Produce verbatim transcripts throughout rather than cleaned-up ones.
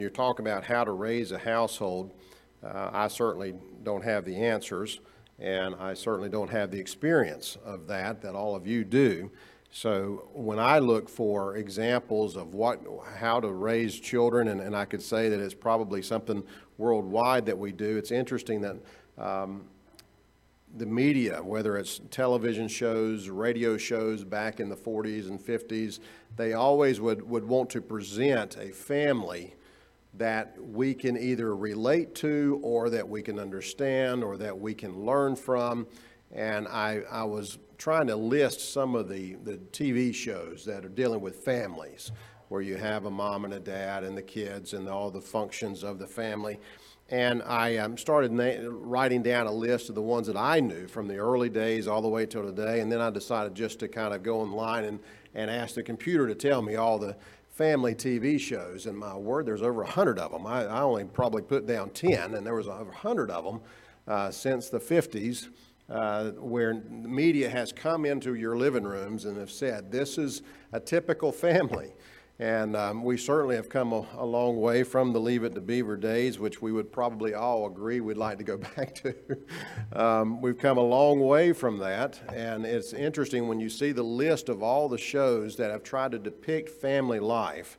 you're talking about how to raise a household, uh, I certainly don't have the answers, and I certainly don't have the experience of that that all of you do. So when I look for examples of what, how to raise children, and, and I could say that it's probably something worldwide that we do, it's interesting that um, the media, whether it's television shows, radio shows back in the forties and fifties, they always would, would want to present a family that we can either relate to or that we can understand or that we can learn from. And I, I was trying to list some of the, the T V shows that are dealing with families, where you have a mom and a dad and the kids and all the functions of the family. And I um, started na- writing down a list of the ones that I knew from the early days all the way till today. And then I decided just to kind of go online and, and ask the computer to tell me all the family T V shows. And my word, there's over a hundred of them. I, I only probably put down ten, and there was over a hundred of them uh, since the fifties. Uh, where the media has come into your living rooms and have said, this is a typical family. And um, we certainly have come a, a long way from the Leave It to Beaver days, which we would probably all agree we'd like to go back to. um, we've come a long way from that. And it's interesting when you see the list of all the shows that have tried to depict family life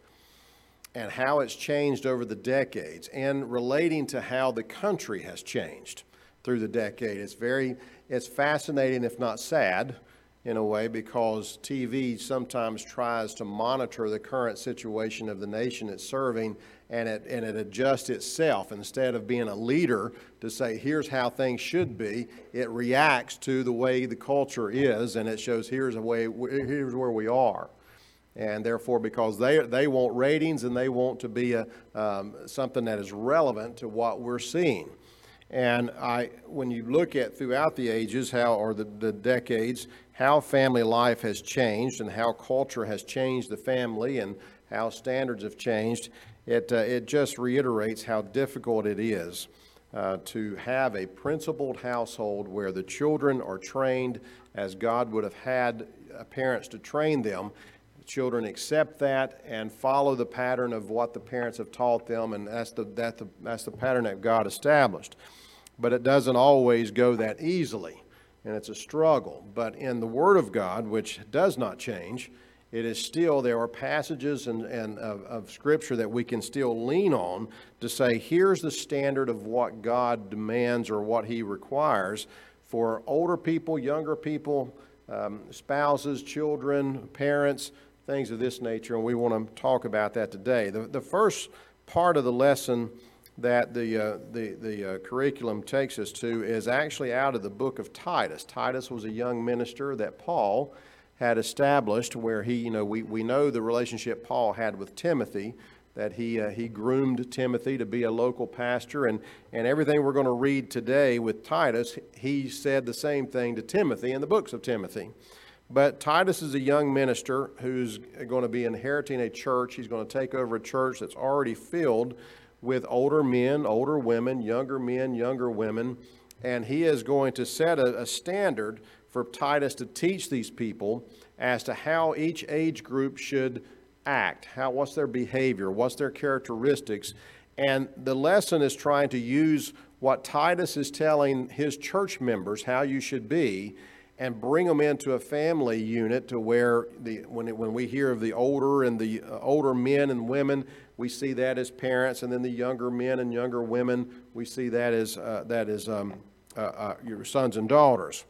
and how it's changed over the decades, and relating to how the country has changed through the decade. It's very, it's fascinating, if not sad, in a way, because T V sometimes tries to monitor the current situation of the nation it's serving, and it and it adjusts itself. Instead of being a leader to say, here's how things should be, it reacts to the way the culture is, and it shows here's a way, here's where we are. And therefore, because they they want ratings and they want to be a um, something that is relevant to what we're seeing. And I, when you look at throughout the ages, how or the, the decades, how family life has changed and how culture has changed the family and how standards have changed, it uh, it just reiterates how difficult it is uh, to have a principled household where the children are trained as God would have had parents to train them. Children accept that and follow the pattern of what the parents have taught them, and that's the, that's the, that's the pattern that God established. But it doesn't always go that easily, and it's a struggle. But in the Word of God, which does not change, it is still, there are passages and, and of, of Scripture that we can still lean on to say, here's the standard of what God demands or what He requires for older people, younger people, um, spouses, children, parents, things of this nature, and we want to talk about that today. The, the first part of the lesson that the, uh, the, the uh, curriculum takes us to is actually out of the book of Titus. Titus was a young minister that Paul had established, where he, you know, we, we know the relationship Paul had with Timothy, that he uh, he groomed Timothy to be a local pastor, and, and everything we're going to read today with Titus, he said the same thing to Timothy in the books of Timothy. But Titus is a young minister who's going to be inheriting a church. He's going to take over a church that's already filled with older men, older women, younger men, younger women, and he is going to set a, a standard for Titus to teach these people as to how each age group should act, how what's their behavior, what's their characteristics. And the lesson is trying to use what Titus is telling his church members how you should be, and bring them into a family unit to where the when it, when we hear of the older and the uh, older men and women, we see that as parents, and then the younger men and younger women, we see that as uh, that is um, uh, uh, your sons and daughters.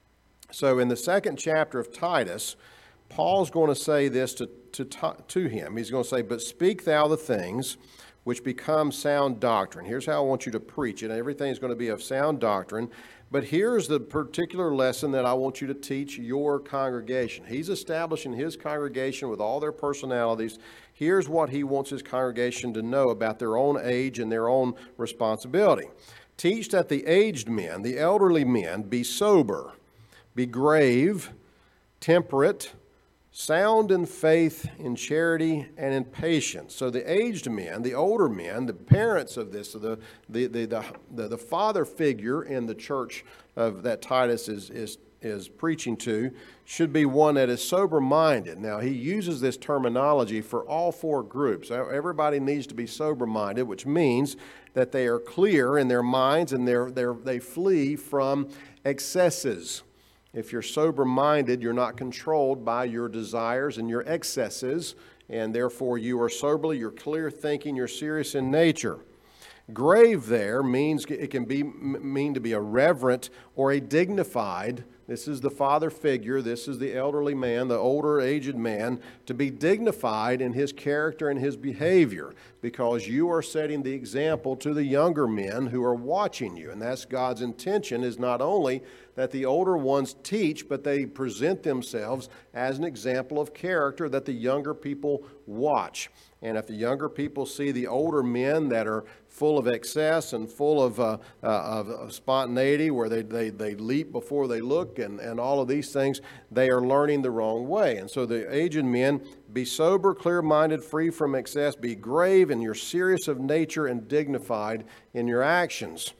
So in the second chapter of Titus, Paul's going to say this to to to him. He's going to say, "But speak thou the things which become sound doctrine." Here's how I want you to preach it. Everything is going to be of sound doctrine. But here's the particular lesson that I want you to teach your congregation. He's establishing his congregation with all their personalities. Here's what he wants his congregation to know about their own age and their own responsibility. Teach that the aged men, the elderly men, be sober, be grave, temperate, sound in faith, in charity, and in patience. So the aged men, the older men, the parents of this, the the the the, the, the father figure in the church of that Titus is is is preaching to should be one that is sober-minded. Now, he uses this terminology for all four groups. Everybody needs to be sober-minded, which means that they are clear in their minds and they're, they're, they flee from excesses. If you're sober-minded, you're not controlled by your desires and your excesses, and therefore you are soberly, you're clear thinking, you're serious in nature. Grave there means it can be mean to be a reverent or a dignified. This is the father figure. This is the elderly man, the older aged man, to be dignified in his character and his behavior, because you are setting the example to the younger men who are watching you. And that's God's intention, is not only that the older ones teach, but they present themselves as an example of character that the younger people watch. And if the younger people see the older men that are full of excess and full of, uh, uh, of spontaneity, where they, they, they leap before they look and, and all of these things, they are learning the wrong way. And so the aged men, be sober, clear-minded, free from excess, be grave, and you're serious of nature and dignified in your actions.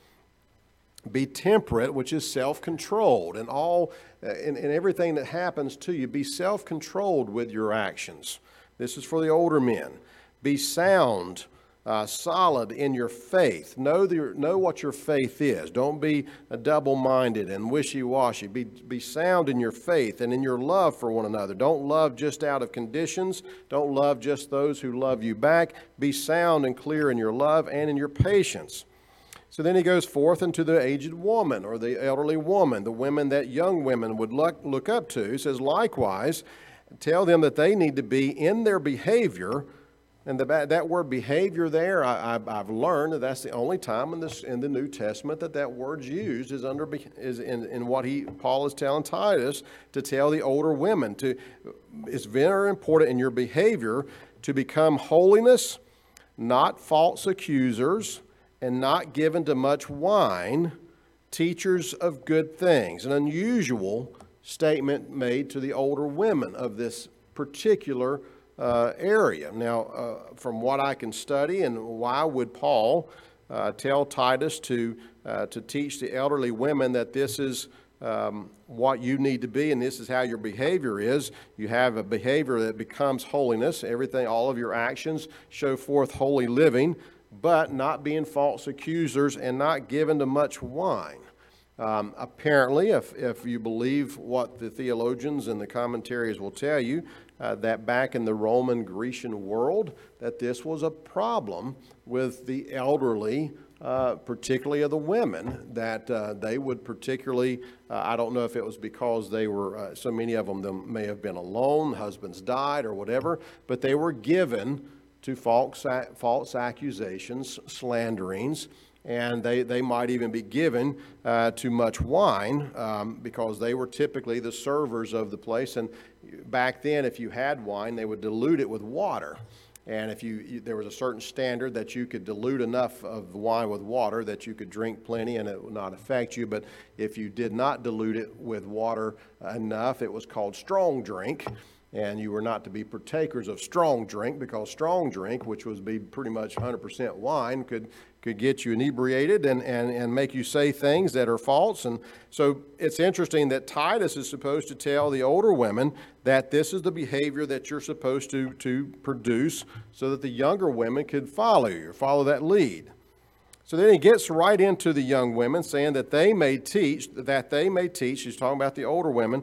Be temperate, which is self-controlled, and all in, in everything that happens to you, be self-controlled with your actions. This is for the older men. Be sound, uh, solid in your faith. Know, the, know what your faith is. Don't be double-minded and wishy-washy. Be, be sound in your faith and in your love for one another. Don't love just out of conditions. Don't love just those who love you back. Be sound and clear in your love and in your patience. So then he goes forth into the aged woman, or the elderly woman, the women that young women would look, look up to. He says, likewise, tell them that they need to be in their behavior. And the, that word behavior there, I, I, I've learned that that's the only time in, this, in the New Testament that that word's used is, under, is in, in what he, Paul is telling Titus to tell the older women. To, it's very important in your behavior to become holiness, not false accusers, and not given to much wine, teachers of good things. An unusual statement made to the older women of this particular uh, area. Now, uh, from what I can study, and why would Paul uh, tell Titus to, uh, to teach the elderly women that this is um, what you need to be and this is how your behavior is? You have a behavior that becomes holiness. Everything, all of your actions show forth holy living, but not being false accusers and not given to much wine. Um, apparently, if, if you believe what the theologians and the commentaries will tell you, uh, that back in the Roman Grecian world, that this was a problem with the elderly, uh, particularly of the women, that uh, they would particularly, uh, I don't know if it was because they were, uh, so many of them, them may have been alone, husbands died or whatever, but they were given to false, false accusations, slanderings, and they, they might even be given uh, too much wine um, because they were typically the servers of the place. And back then, if you had wine, they would dilute it with water. And if you, you there was a certain standard that you could dilute enough of the wine with water that you could drink plenty and it would not affect you. But if you did not dilute it with water enough, it was called strong drink. And you were not to be partakers of strong drink, because strong drink, which was be pretty much one hundred percent wine, could could get you inebriated and, and, and make you say things that are false. And so it's interesting that Titus is supposed to tell the older women that this is the behavior that you're supposed to, to produce so that the younger women could follow you, follow that lead. So then he gets right into the young women, saying that they may teach, that they may teach, he's talking about the older women,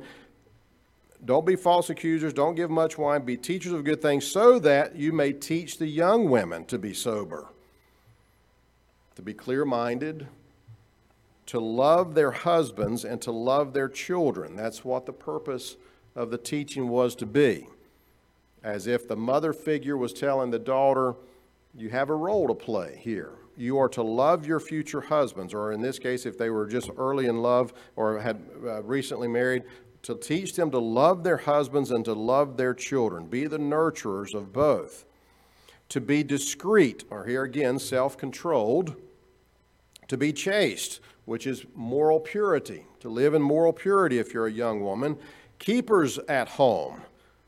don't be false accusers, don't give much wine, be teachers of good things, so that you may teach the young women to be sober, to be clear-minded, to love their husbands, and to love their children. That's what the purpose of the teaching was to be. As if the mother figure was telling the daughter, you have a role to play here. You are to love your future husbands, or in this case, if they were just early in love or had uh, recently married, to teach them to love their husbands and to love their children. Be the nurturers of both. To be discreet, or here again, self-controlled. To be chaste, which is moral purity. To live in moral purity if you're a young woman. Keepers at home.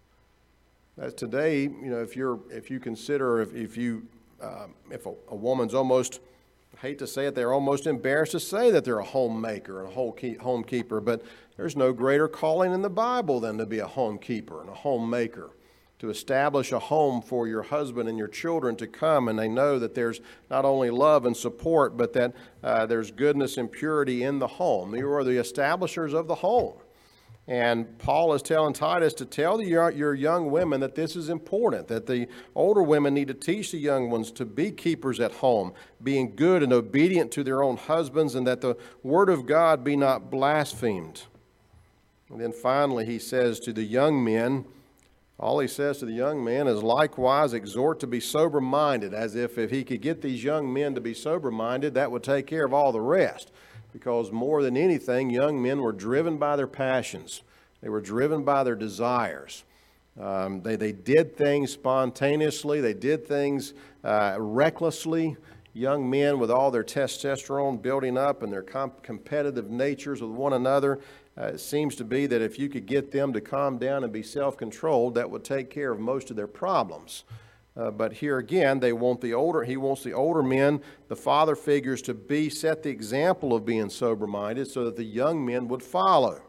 As today, you know, if you're, if you consider, if, if you, uh, if a, a woman's almost I hate to say it, they're almost embarrassed to say that they're a homemaker and a whole key, homekeeper, but there's no greater calling in the Bible than to be a homekeeper and a homemaker, to establish a home for your husband and your children to come, and they know that there's not only love and support, but that uh, there's goodness and purity in the home. You are the establishers of the home. And Paul is telling Titus to tell the, your, your young women that this is important, that the older women need to teach the young ones to be keepers at home, being good and obedient to their own husbands, and that the word of God be not blasphemed. And then finally he says to the young men, all he says to the young men is, likewise exhort to be sober-minded, as if if he could get these young men to be sober-minded, that would take care of all the rest. Because more than anything, young men were driven by their passions. They were driven by their desires. Um, they, they did things spontaneously. They did things uh, recklessly. Young men with all their testosterone building up and their comp- competitive natures with one another. Uh, it seems to be that if you could get them to calm down and be self-controlled, that would take care of most of their problems. Uh, but here again, they want the older, he wants the older men, the father figures, to be, set the example of being sober-minded so that the young men would follow.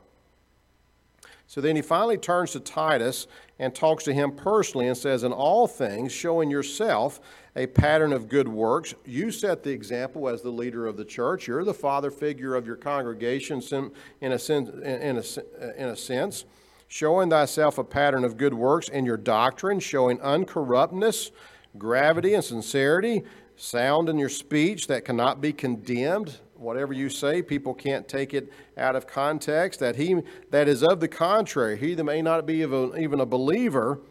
So then he finally turns to Titus and talks to him personally and says, in all things, showing yourself a pattern of good works. You set the example as the leader of the church. You're the father figure of your congregation in a sense, in a, in a sense. Showing thyself a pattern of good works in your doctrine, showing uncorruptness, gravity, and sincerity, sound in your speech that cannot be condemned. Whatever you say, people can't take it out of context. That he that is of the contrary, he that may not be even a believer,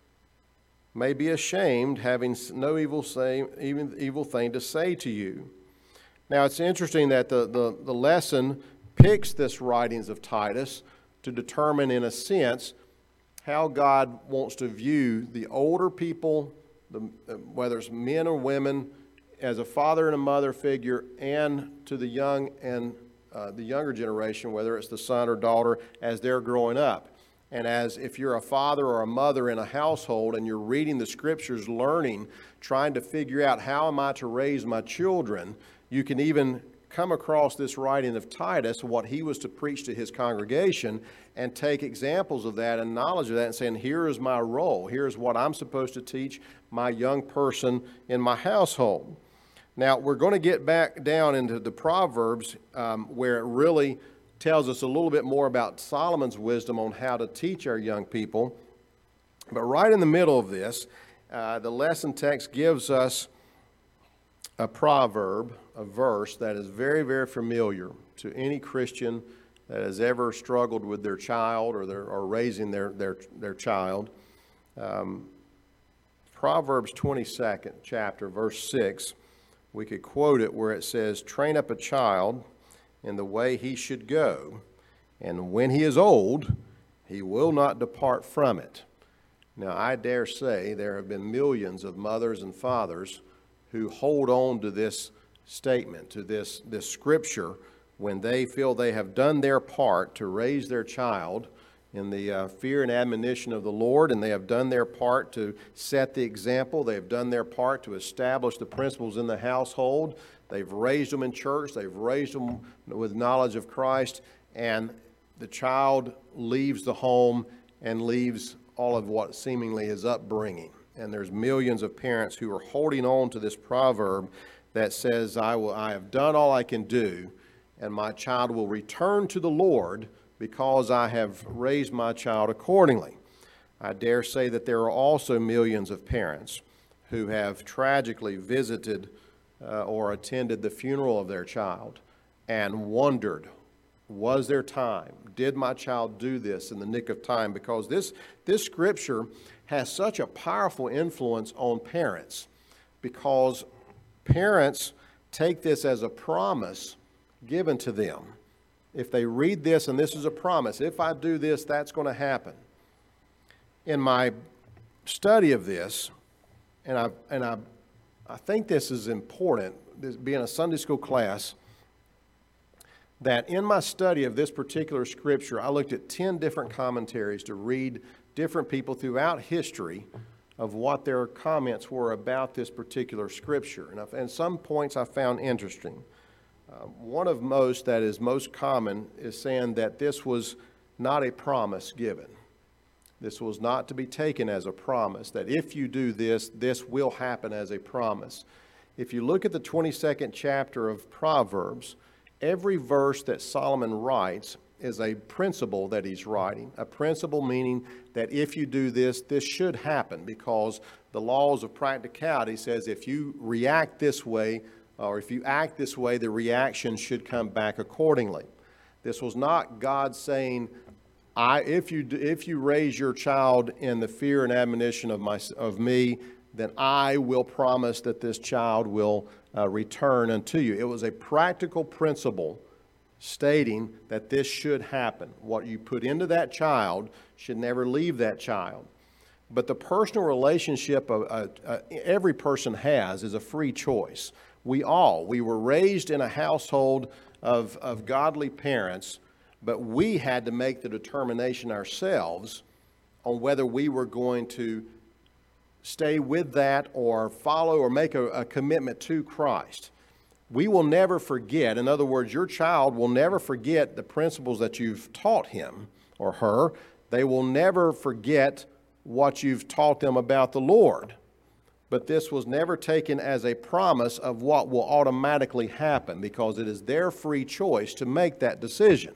may be ashamed, having no evil say, even evil thing to say to you. Now it's interesting that the, the, the lesson picks this writings of Titus to determine, in a sense, how God wants to view the older people, the, whether it's men or women, as a father and a mother figure, and to the young and uh, the younger generation, whether it's the son or daughter, as they're growing up. And as if you're a father or a mother in a household and you're reading the scriptures, learning, trying to figure out how am I to raise my children, you can even come across this writing of Titus, what he was to preach to his congregation, and take examples of that and knowledge of that and saying, here is my role. Here's what I'm supposed to teach my young person in my household. Now, we're going to get back down into the Proverbs um, where it really tells us a little bit more about Solomon's wisdom on how to teach our young people. But right in the middle of this, uh, the lesson text gives us a proverb, a verse that is very, very familiar to any Christian that has ever struggled with their child or, their, or raising their, their, their child. Um, Proverbs twenty-second chapter, verse six, we could quote it where it says, train up a child in the way he should go, and when he is old, he will not depart from it. Now, I dare say there have been millions of mothers and fathers who hold on to this statement, to this, this scripture, when they feel they have done their part to raise their child in the uh, fear and admonition of the Lord, and they have done their part to set the example. They have done their part to establish the principles in the household. They've raised them in church. They've raised them with knowledge of Christ, and the child leaves the home and leaves all of what seemingly is upbringing. And there's millions of parents who are holding on to this proverb that says, I will, I have done all I can do, and my child will return to the Lord because I have raised my child accordingly. I dare say that there are also millions of parents who have tragically visited uh, or attended the funeral of their child and wondered, was there time? Did my child do this in the nick of time? Because this, this scripture has such a powerful influence on parents, because parents take this as a promise given to them. If they read this, and this is a promise, if I do this, that's going to happen. In my study of this, and I and I, I think this is important, this being a Sunday school class, that in my study of this particular scripture, I looked at ten different commentaries to read different people throughout history of what their comments were about this particular scripture. And, I've, and some points I found interesting. Uh, one of most that is most common is saying that this was not a promise given. This was not to be taken as a promise, that if you do this, this will happen as a promise. If you look at the twenty-second chapter of Proverbs, every verse that Solomon writes is a principle that he's writing. A principle meaning that if you do this, this should happen, because the laws of practicality says if you react this way, or if you act this way, the reaction should come back accordingly. This was not God saying, I, if you if you raise your child in the fear and admonition of my of me, then I will promise that this child will uh, return unto you. It was a practical principle stating that this should happen. What you put into that child should never leave that child. But the personal relationship of, uh, uh, every person has is a free choice. We all, we were raised in a household of, of godly parents, but we had to make the determination ourselves on whether we were going to stay with that or follow or make a, a commitment to Christ. We will never forget, in other words, your child will never forget the principles that you've taught him or her. They will never forget what you've taught them about the Lord. But this was never taken as a promise of what will automatically happen, because it is their free choice to make that decision.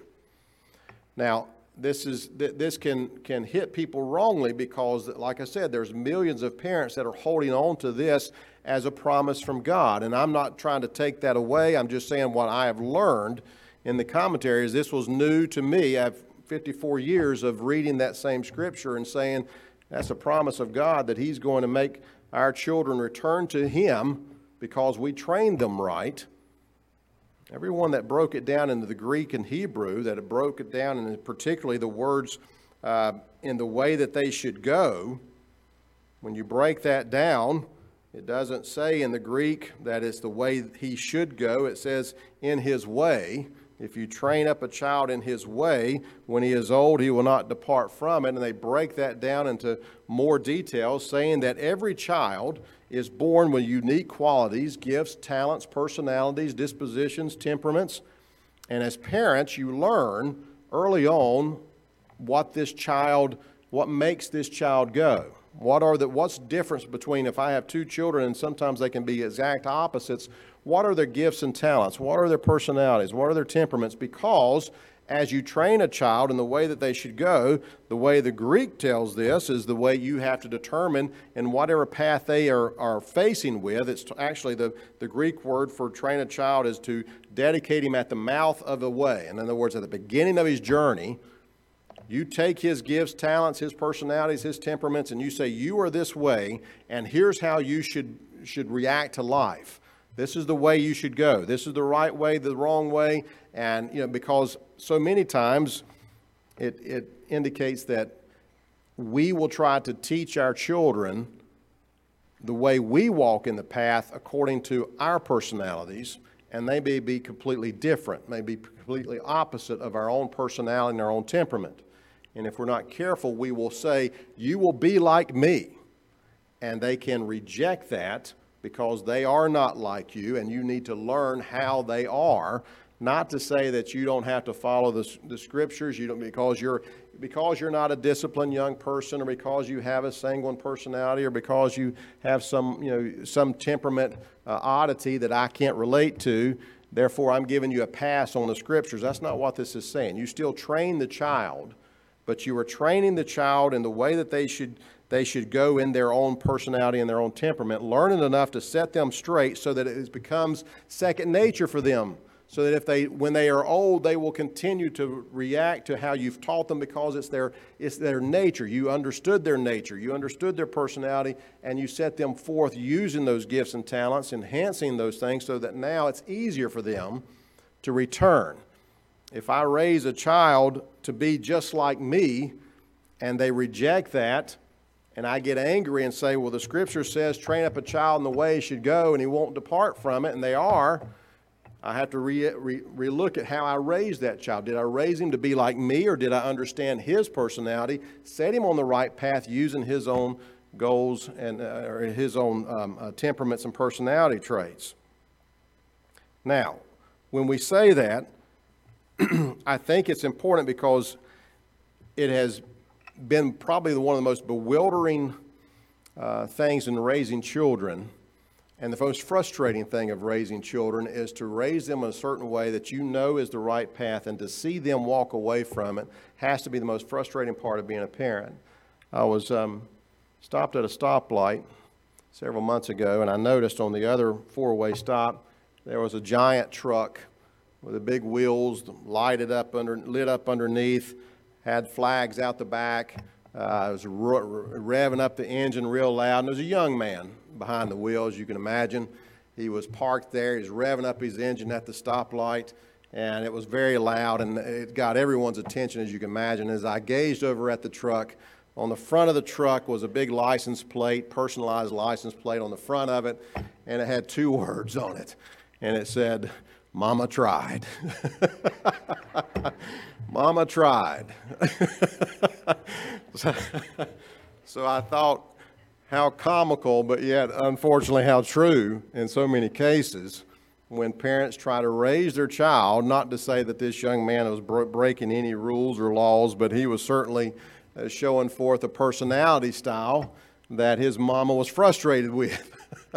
Now, this is this can can hit people wrongly, because, like I said, there's millions of parents that are holding on to this as a promise from God. And I'm not trying to take that away. I'm just saying what I have learned in the commentaries. This was new to me. I have fifty-four years of reading that same scripture and saying that's a promise of God, that He's going to make our children return to Him because we trained them right. Everyone that broke it down into the Greek and Hebrew, that it broke it down, and particularly the words uh, in the way that they should go, when you break that down, it doesn't say in the Greek that it's the way he should go. It says in his way. If you train up a child in his way, when he is old, he will not depart from it. And they break that down into more details, saying that every child is born with unique qualities, gifts, talents, personalities, dispositions, temperaments. And as parents, you learn early on what this child, what makes this child go. What are the, what's the difference between, if I have two children and sometimes they can be exact opposites, what are their gifts and talents? What are their personalities? What are their temperaments? Because as you train a child in the way that they should go, the way the Greek tells this is the way you have to determine in whatever path they are, are facing with. It's actually the, the Greek word for train a child is to dedicate him at the mouth of the way. In other words, at the beginning of his journey, you take his gifts, talents, his personalities, his temperaments, and you say, you are this way, and here's how you should, should react to life. This is the way you should go. This is the right way, the wrong way. And, you know, because so many times it, it indicates that we will try to teach our children the way we walk in the path according to our personalities, and they may be completely different, may be completely opposite of our own personality and our own temperament. And if we're not careful, we will say, you will be like me. And they can reject that because they are not like you, and you need to learn how they are. Not to say that you don't have to follow the, the scriptures, you don't, because you're because you're not a disciplined young person, or because you have a sanguine personality, or because you have some you know some temperament uh, oddity that I can't relate to. Therefore, I'm giving you a pass on the scriptures. That's not what this is saying. You still train the child, but you are training the child in the way that they should they should go in their own personality and their own temperament, learning enough to set them straight so that it becomes second nature for them. So that if they, when they are old, they will continue to react to how you've taught them, because it's their, it's their nature. You understood their nature, you understood their personality, and you set them forth using those gifts and talents, enhancing those things, so that now it's easier for them to return. If I raise a child to be just like me, and they reject that, and I get angry and say, well, the scripture says train up a child in the way he should go, and he won't depart from it, and they are, I have to re, re, re-look at how I raised that child. Did I raise him to be like me, or did I understand his personality, set him on the right path using his own goals and uh, or his own um, uh, temperaments and personality traits. Now, when we say that, I think it's important because it has been probably one of the most bewildering uh, things in raising children, and the most frustrating thing of raising children is to raise them in a certain way that you know is the right path, and to see them walk away from it has to be the most frustrating part of being a parent. I was um, stopped at a stoplight several months ago, and I noticed on the other four-way stop there was a giant truck with the big wheels lighted up under, lit up underneath, had flags out the back. Uh, it was revving up the engine real loud, and there was a young man behind the wheel, as you can imagine. He was parked there. He was revving up his engine at the stoplight, and it was very loud, and it got everyone's attention, as you can imagine. As I gazed over at the truck, on the front of the truck was a big license plate, personalized license plate on the front of it, and it had two words on it, and it said, "Mama tried." Mama tried. so, so I thought, how comical, but yet unfortunately how true in so many cases when parents try to raise their child, not to say that this young man was bro- breaking any rules or laws, but he was certainly uh, showing forth a personality style that his mama was frustrated with.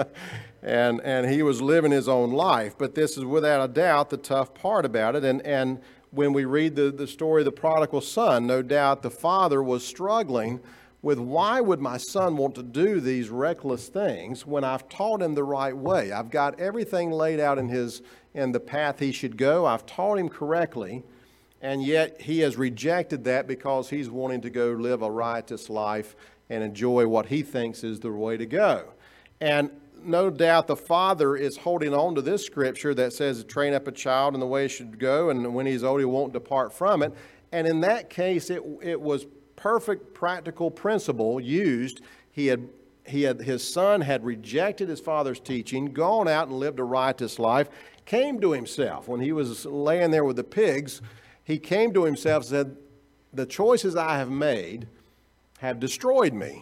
and and he was living his own life. But this is without a doubt the tough part about it. And, and when we read the, the story of the prodigal son, no doubt the father was struggling with, why would my son want to do these reckless things when I've taught him the right way? I've got everything laid out in his in the path he should go. I've taught him correctly, and yet he has rejected that because he's wanting to go live a riotous life and enjoy what he thinks is the way to go. And no doubt the father is holding on to this scripture that says, train up a child in the way he should go, and when he's old he won't depart from it. And in that case, it it was perfect practical principle used. He had he had his son had rejected his father's teaching, gone out and lived a riotous life, came to himself when he was laying there with the pigs. He came to himself and said, "The choices I have made have destroyed me."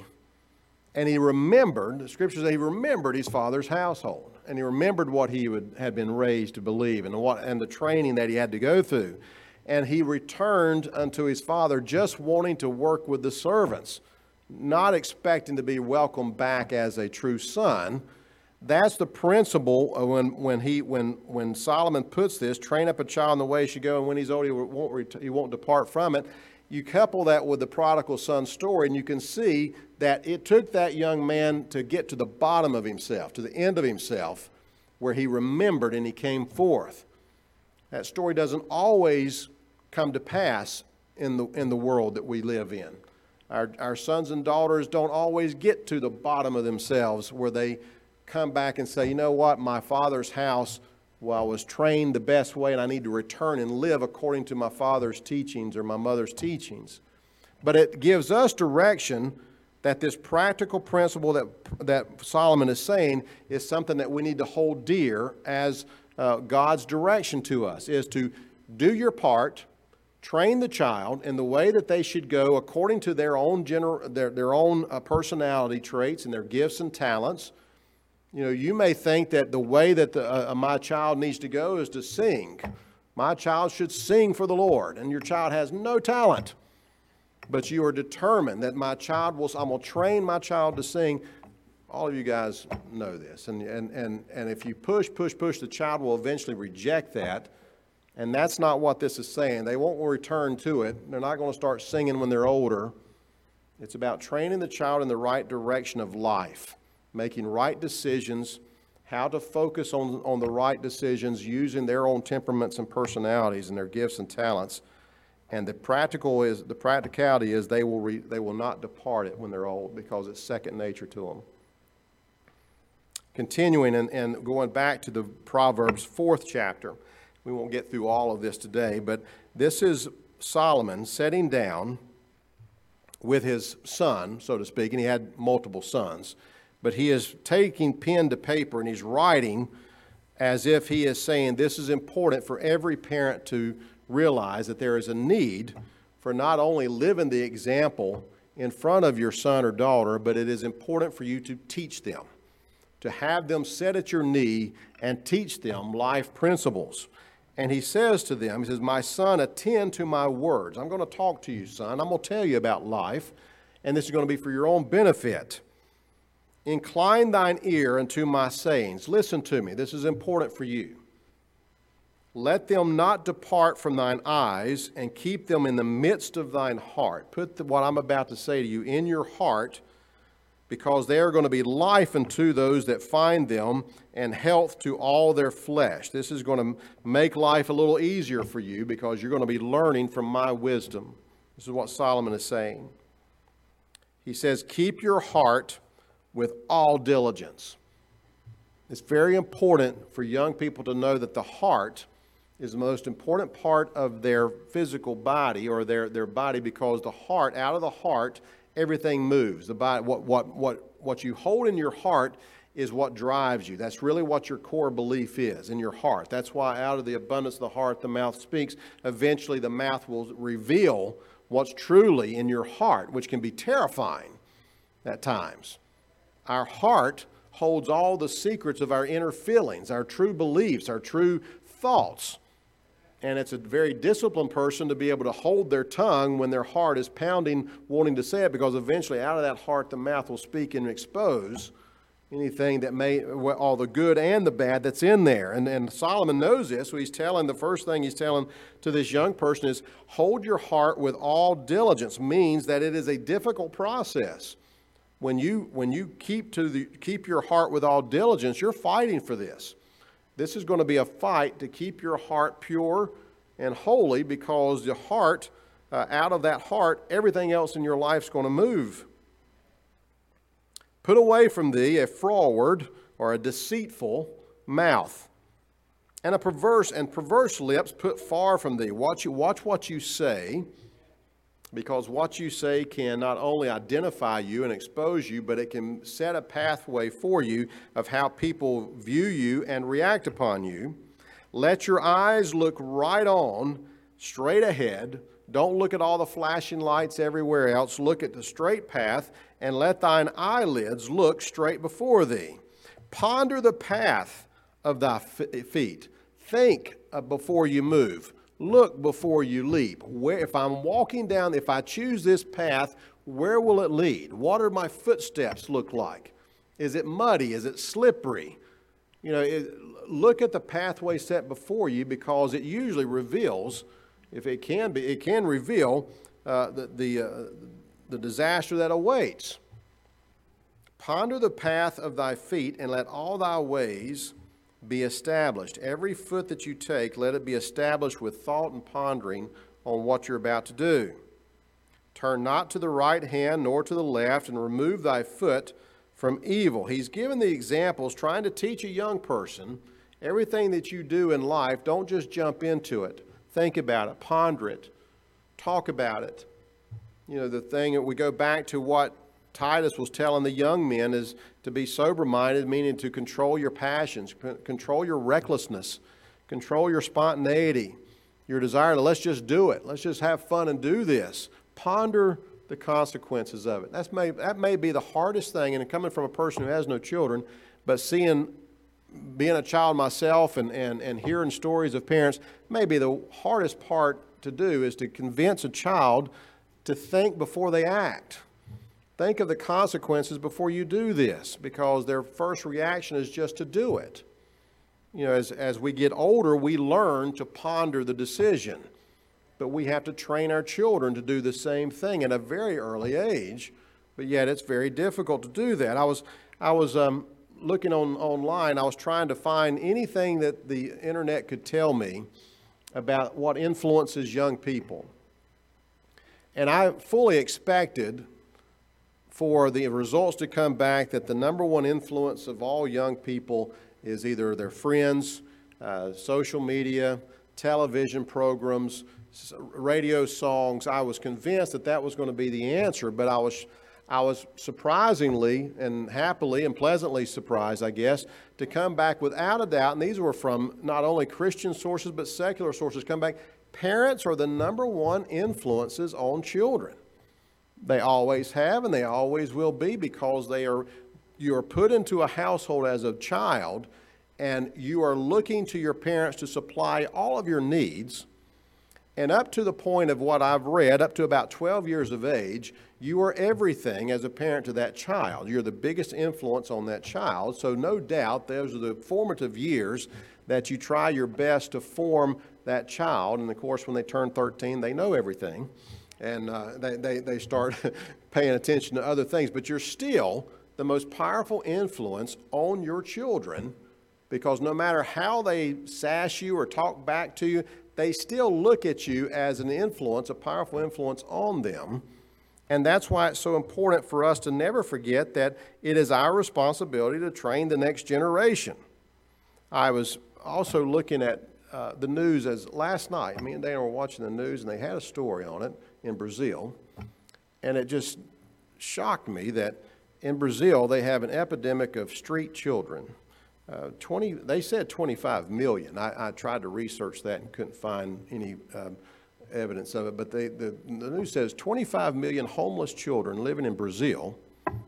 And he remembered, the scripture says he remembered his father's household. And he remembered what he would, had been raised to believe, and what and the training that he had to go through. And he returned unto his father just wanting to work with the servants, not expecting to be welcomed back as a true son. That's the principle when when he when when Solomon puts this, train up a child in the way he should go, and when he's old he won't he won't depart from it. You couple that with the prodigal son story, and you can see that it took that young man to get to the bottom of himself, to the end of himself, where he remembered and he came forth. That story doesn't always come to pass in the in the world that we live in. Our our sons and daughters don't always get to the bottom of themselves where they come back and say, you know what, my father's house, well, I was trained the best way and I need to return and live according to my father's teachings or my mother's teachings. But it gives us direction that this practical principle that that Solomon is saying is something that we need to hold dear as uh, God's direction to us, is to do your part, train the child in the way that they should go according to their own gener- their, their own uh, personality traits and their gifts and talents. You know, you may think that the way that the, uh, my child needs to go is to sing. My child should sing for the Lord, and your child has no talent. But you are determined that my child will, I'm going to train my child to sing. All of you guys know this. And, and, and, and if you push, push, push, the child will eventually reject that. And that's not what this is saying. They won't return to it. They're not going to start singing when they're older. It's about training the child in the right direction of life, making right decisions, how to focus on, on the right decisions, using their own temperaments and personalities and their gifts and talents. And the practical is the practicality is they will re, they will not depart it when they're old, because it's second nature to them. Continuing and, and going back to the Proverbs fourth chapter, we won't get through all of this today, but this is Solomon sitting down with his son, so to speak, and he had multiple sons. But he is taking pen to paper and he's writing as if he is saying this is important for every parent to realize, that there is a need for not only living the example in front of your son or daughter, but it is important for you to teach them, to have them sit at your knee and teach them life principles. And he says to them, he says, my son, attend to my words. I'm going to talk to you, son. I'm going to tell you about life, and this is going to be for your own benefit. Incline thine ear unto my sayings. Listen to me. This is important for you. Let them not depart from thine eyes, and keep them in the midst of thine heart. Put the, what I'm about to say to you in your heart, because they are going to be life unto those that find them, and health to all their flesh. This is going to make life a little easier for you, because you're going to be learning from my wisdom. This is what Solomon is saying. He says, keep your heart with all diligence. It's very important for young people to know that the heart is the most important part of their physical body, or their, their body, because the heart, out of the heart, everything moves. The body, what, what, what, what you hold in your heart is what drives you. That's really what your core belief is, in your heart. That's why out of the abundance of the heart, the mouth speaks. Eventually, the mouth will reveal what's truly in your heart, which can be terrifying at times. Our heart holds all the secrets of our inner feelings, our true beliefs, our true thoughts. And it's a very disciplined person to be able to hold their tongue when their heart is pounding, wanting to say it, because eventually out of that heart the mouth will speak and expose anything that may, all the good and the bad that's in there. And, and Solomon knows this, so he's telling, the first thing he's telling to this young person is, hold your heart with all diligence. Means that it is a difficult process. When you, when you keep, to the, keep your heart with all diligence, you're fighting for this. This is going to be a fight to keep your heart pure and holy, because the heart, uh, out of that heart, everything else in your life is going to move. Put away from thee a froward, or a deceitful mouth, and a perverse and perverse lips put far from thee. Watch, you, watch what you say, because what you say can not only identify you and expose you, but it can set a pathway for you of how people view you and react upon you. Let your eyes look right on, straight ahead. Don't look at all the flashing lights everywhere else. Look at the straight path, and let thine eyelids look straight before thee. Ponder the path of thy feet. Think before you move. Look before you leap. Where, if I'm walking down, if I choose this path, where will it lead? What are my footsteps look like? Is it muddy? Is it slippery? You know, it, look at the pathway set before you, because it usually reveals, if it can be, it can reveal uh, the the, uh, the disaster that awaits. Ponder the path of thy feet, and let all thy ways be established. Every foot that you take, let it be established with thought and pondering on what you're about to do. Turn not to the right hand nor to the left, and remove thy foot from evil. He's given the examples, trying to teach a young person everything that you do in life. Don't just jump into it. Think about it, ponder it, talk about it. You know, the thing that we go back to what Titus was telling the young men is to be sober-minded, meaning to control your passions, control your recklessness, control your spontaneity, your desire to let's just do it. Let's just have fun and do this. Ponder the consequences of it. That's may, that may be the hardest thing, and coming from a person who has no children, but seeing, being a child myself and, and, and hearing stories of parents, may be the hardest part to do, is to convince a child to think before they act. Think of the consequences before you do this, because their first reaction is just to do it. You know, as, as we get older, we learn to ponder the decision. But we have to train our children to do the same thing at a very early age. But yet it's very difficult to do that. I was, I was um, looking on, online. I was trying to find anything that the internet could tell me about what influences young people. And I fully expected for the results to come back that the number one influence of all young people is either their friends, uh, social media, television programs, radio songs. I was convinced that that was going to be the answer, but I was, I was surprisingly and happily and pleasantly surprised, I guess, to come back without a doubt, and these were from not only Christian sources but secular sources, come back, parents are the number one influences on children. They always have, and they always will be, because they are, you are put into a household as a child, and you are looking to your parents to supply all of your needs. And up to the point of what I've read, up to about twelve years of age, you are everything as a parent to that child. You're the biggest influence on that child. So no doubt those are the formative years that you try your best to form that child. And of course, when they turn thirteen, they know everything. And uh, they, they, they start paying attention to other things. But you're still the most powerful influence on your children, because no matter how they sass you or talk back to you, they still look at you as an influence, a powerful influence on them. And that's why it's so important for us to never forget that it is our responsibility to train the next generation. I was also looking at uh, the news as last night. Me and Dana were watching the news, and they had a story on it in Brazil. And it just shocked me that in Brazil they have an epidemic of street children. Uh, twenty, they said twenty-five million. I, I tried to research that and couldn't find any uh, evidence of it. But they, the, the news says twenty-five million homeless children living in Brazil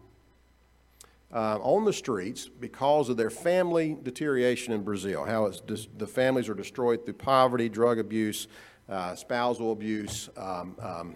uh, on the streets because of their family deterioration in Brazil. How it's dis- the families are destroyed through poverty, drug abuse, uh, spousal abuse, um, um,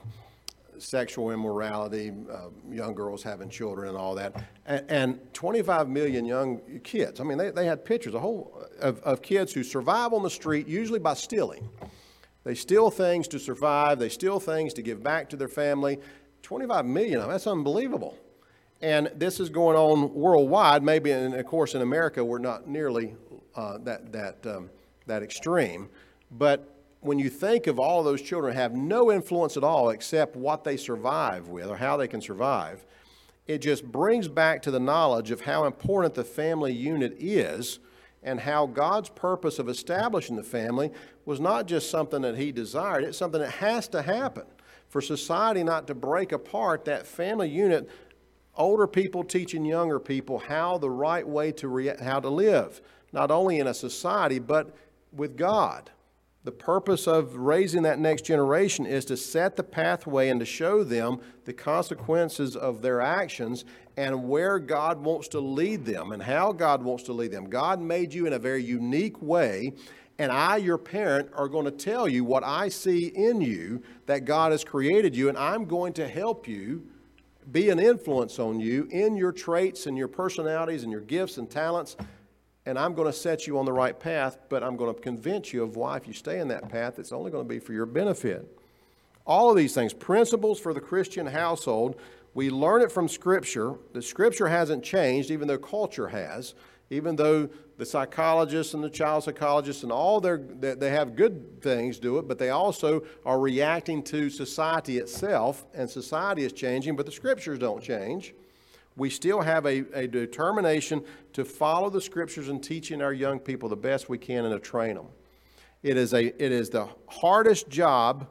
sexual immorality, uh, young girls having children and all that. And, and twenty-five million young kids. I mean, they, they had pictures, a whole of, of kids who survive on the street, usually by stealing. They steal things to survive. They steal things to give back to their family. twenty-five million of them, that's unbelievable. And this is going on worldwide. Maybe, and of course, in America, we're not nearly uh, that, that, um, that extreme. But when you think of all those children have no influence at all except what they survive with or how they can survive, it just brings back to the knowledge of how important the family unit is, and how God's purpose of establishing the family was not just something that He desired, it's something that has to happen. For society not to break apart, that family unit, older people teaching younger people how the right way to re- how to live, not only in a society, but with God. The purpose of raising that next generation is to set the pathway and to show them the consequences of their actions and where God wants to lead them and how God wants to lead them. God made you in a very unique way, and I, your parent, are going to tell you what I see in you that God has created you, and I'm going to help you be an influence on you in your traits and your personalities and your gifts and talents. And I'm going to set you on the right path, but I'm going to convince you of why, if you stay in that path, it's only going to be for your benefit. All of these things, principles for the Christian household, we learn it from Scripture. The Scripture hasn't changed, even though culture has. Even though the psychologists and the child psychologists and all their, they have good things do it, but they also are reacting to society itself, and society is changing, but the Scriptures don't change. We still have a, a determination to follow the Scriptures and teaching our young people the best we can and to train them. It is, a, it is the hardest job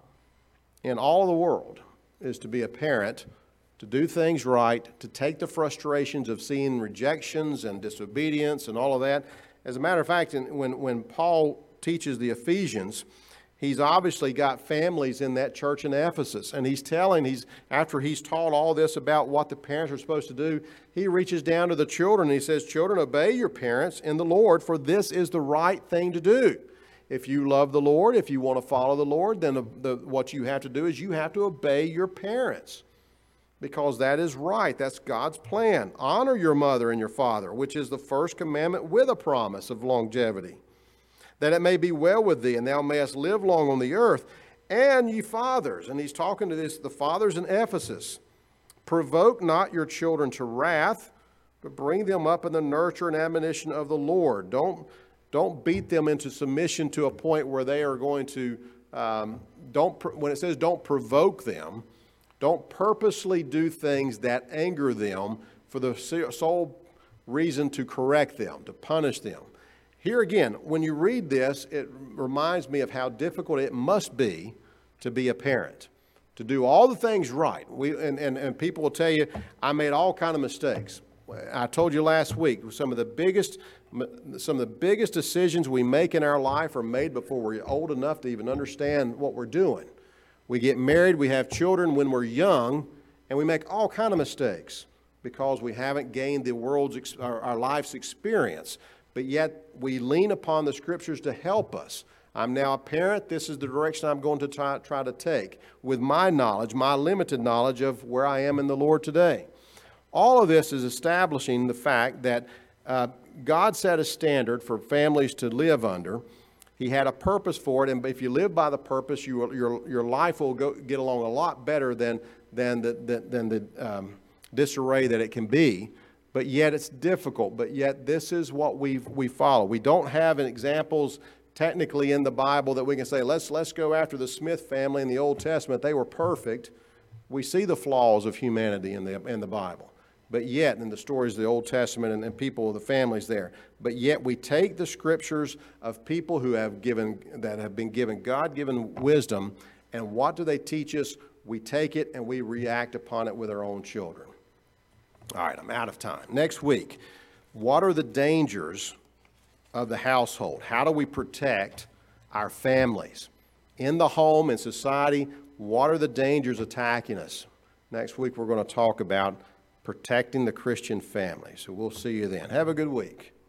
in all of the world, is to be a parent, to do things right, to take the frustrations of seeing rejections and disobedience and all of that. As a matter of fact, when, when Paul teaches the Ephesians, he's obviously got families in that church in Ephesus, and he's telling, he's after he's taught all this about what the parents are supposed to do, he reaches down to the children and he says, "Children, obey your parents in the Lord, for this is the right thing to do." If you love the Lord, if you want to follow the Lord, then the, the, what you have to do is you have to obey your parents, because that is right. That's God's plan. Honor your mother and your father, which is the first commandment with a promise of longevity, that it may be well with thee, and thou mayest live long on the earth. And ye fathers, and he's talking to this, the fathers in Ephesus, provoke not your children to wrath, but bring them up in the nurture and admonition of the Lord. Don't, don't beat them into submission to a point where they are going to, um, don't. when it says don't provoke them, don't purposely do things that anger them for the sole reason to correct them, to punish them. Here again, when you read this, it reminds me of how difficult it must be to be a parent, to do all the things right. We, and, and, and people will tell you, I made all kind of mistakes. I told you last week, some of the biggest, some of the biggest decisions we make in our life are made before we're old enough to even understand what we're doing. We get married, we have children when we're young, And we make all kind of mistakes because we haven't gained the world's, ex- our, our life's experience. But yet we lean upon the Scriptures to help us. I'm now a parent. This is the direction I'm going to try, try to take with my knowledge, my limited knowledge of where I am in the Lord today. All of this is establishing the fact that uh, God set a standard for families to live under. He had a purpose for it, and if you live by the purpose, you will, your, your life will go, get along a lot better than, than the, the, than the um, disarray that it can be. But yet it's difficult, but yet this is what we we follow. We don't have examples technically in the Bible that we can say, let's, let's go after the Smith family in the Old Testament. They were perfect. We see the flaws of humanity in the, in the Bible. But yet, in the stories of the Old Testament and, and people, the families there, but yet we take the Scriptures of people who have given, that have been given God-given wisdom, and what do they teach us? We take it and we react upon it with our own children. All right, I'm out of time. Next week, what are the dangers of the household? How do we protect our families? In the home, in society, what are the dangers attacking us? Next week, we're going to talk about protecting the Christian family. So we'll see you then. Have a good week.